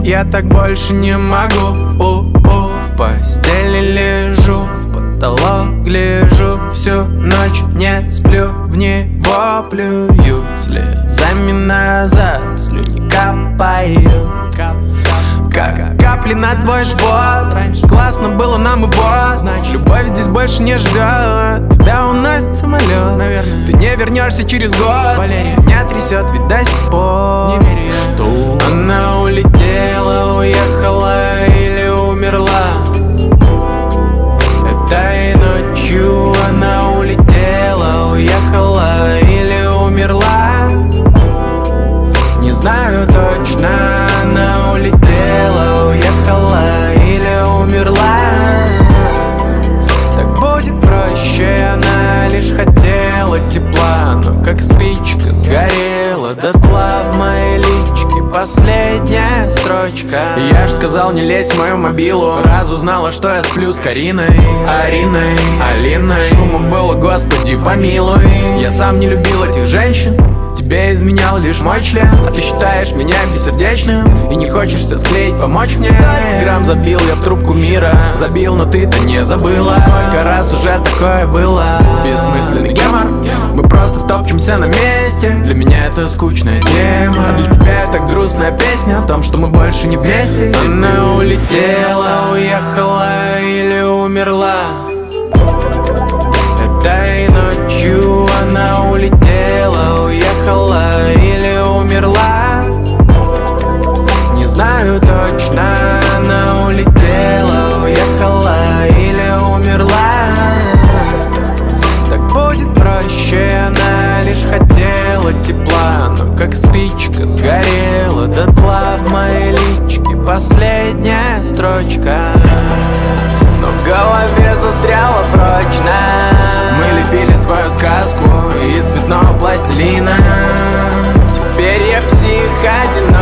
Я так больше не могу. В постели лежу, в потолок гляжу, всю ночь не сплю, в него плюю, слезами назад слюни капают, как капли на твой живот. Раньше классно было нам его, значит любовь здесь больше не живет. Тебя уносит самолет, наверное, ты не вернешься через год. Валерия меня трясет, ведь до сих пор не верю я, что она улетела, уехала или умерла. Этой ночью она улетела, уехала или умерла. Не знаю точно, она улетела, уехала или умерла. Так будет проще, она лишь хотела тепла, но как спичка сгорела дотла в моей личке последняя строчка. Я ж сказал, не лезь в мою мобилу, раз узнала, что я сплю с Кариной, Ариной, Алиной. Шума было, господи помилуй. Я сам не любил этих женщин, тебе изменял лишь мой член. А ты считаешь меня бессердечным и не хочешься склеить, помочь мне. Столько грамм забил я в трубку мира, забил, но ты-то не забыла. Сколько раз уже такое было. Бессмысленный гемор, мы просто топчемся на месте. Для меня это скучная тема, а для тебя это грустная песня о том, что мы больше не вместе. Она улетела, уехала или умерла. Этой ночью она улетела, уехала или умерла. Не знаю точно, она улетела, уехала или умерла. Так будет проще, она лишь хотела тепла, но как спичка сгорела дотла в моей личке последняя строчка. Но в голове застряла прочно. Мы лепили свою сказку из цветного пластилина. Теперь я псих одинок.